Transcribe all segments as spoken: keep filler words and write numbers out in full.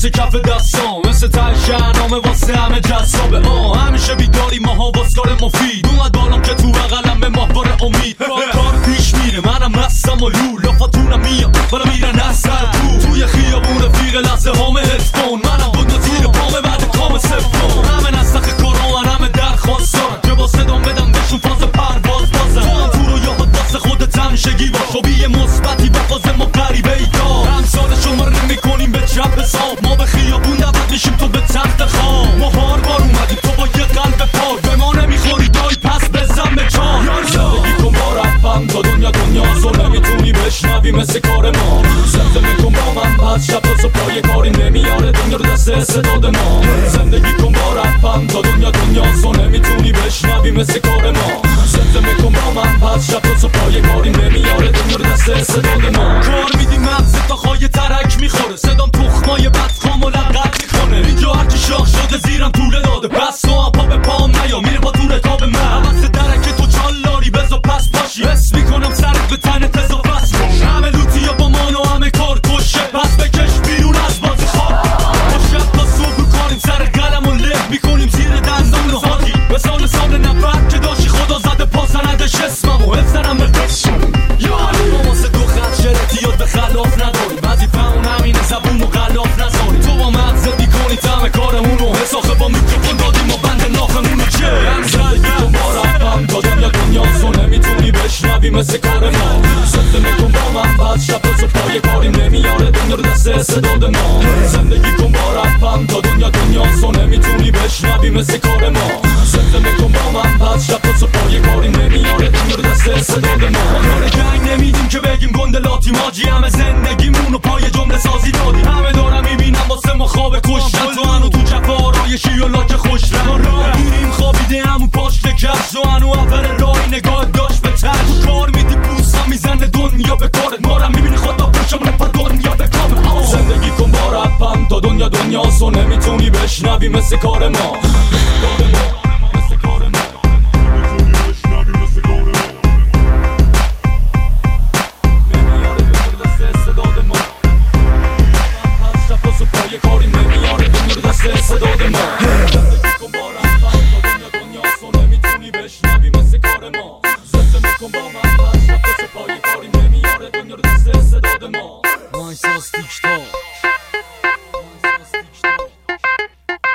واسه کف دستام، مثل ته شهرنامه واسه همه جذابه. آه همیشه بیداری ماها واسکار مفید، اومد بالام که تو بغلم به ماهواره امید. کار پیش میره منم مستم و لول، لافاتونم میام بالا میرن از سر تو. توی خیابون رفیق لحظه هامه هدفون، منم بود و تیر پامه بعد کام سفرون. همه نستخ کاران همه درخواست دارن که با صدام بدم بهشون فاز پرواز بازن. تو هم تو رو یاد واسه خودت همیشگی باش و بیه مثبتی به فاز ما غریبه ای کار. همسال شما رو نمی‌کنیم به چپ حساب، ما به خیابون دعوت میشیم تو به تخت خواب. ما هار بار اومدیم تو با یه قلب پاک، به ما نمیخوری دای پس بزن به چار. زندگی کن با رپم تا دنیا دنیاست و نمیتونی بشنوی مثل کار ما. زندگی کن با من پس شب تا صبح پای کاری نمیاره دنیا رو دست استعداد ما. زندگی کن با رپم تا دنیا دنیاست و نمیتونی بشنوی مثل کار ما. زندگی کن با من پس شب تا صبح پای کاری نمیاره دنیا رو دست استعداد ما. کار میدیم مغز تا خواهی ترک میخوره، صدام تخمای بدخام و لغت میکنه. اینجا هرکی شاخ شده زیرم طوله داده، پس تو پا به پام نیا میره با دور تاب من. حوث درک تو چالاری بزا پس پاشی، حس میکنم سرت به تنت بزا پس باش. همه لوتی یا با من و همه کار کشه، پس بکش بیرون از بازی خواب. ما شب تا صبح کاریم سر قلم و لب میکنیم زیر دندان و حاجی. مثال سال نفر که داشی خدا زده پاسندش اسمم و حفظنم به قسم. یاری ما واسه دو خط شرطیات به خلاف نداری، بعضی فهمون همینه زبون و غلاف نزاری. تو با مغزت بیکنی تم کارمونو، حساخه با میکروفون دادیم و بند ناخمونو. چه هم زندگی کن با رپم تا دنیا دنیاست و نمیتونی بشنوی مثل کار ما. زندگی کن با من پس شب تا صبح پای کاری نمیاره دنیا رو دست استعداد ما. زندگی کن با رپم تا دنیا دنیاست و نمیتونی بشنوی مثل کار ما. زندگی کن با من پس شب تا صبح پای کاری نمیاره دنیا رو دست استعداد ما. کار جنگ نمیدیم که بگیم گندلاتی ماجی، همه زندگیمونو پای جمله سازی دادیم. همه دارم میبینم واسه ما خواب کشتن، تو هنو تو جفا آرایشی و لاک خوش رنگ میریم خوابیده همون پاشت کفش و هنو اول راهی نگاه داشت به تر. تو کار میدی پوستا میزنه دنیا به کارت، مارم میبینی خدا پشمونه پا دنیا به کامه. زندگی کن با رپم تا دنیا دنیاست و نمیتونی بشنوی مثل کار ما.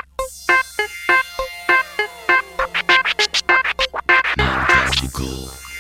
Cool.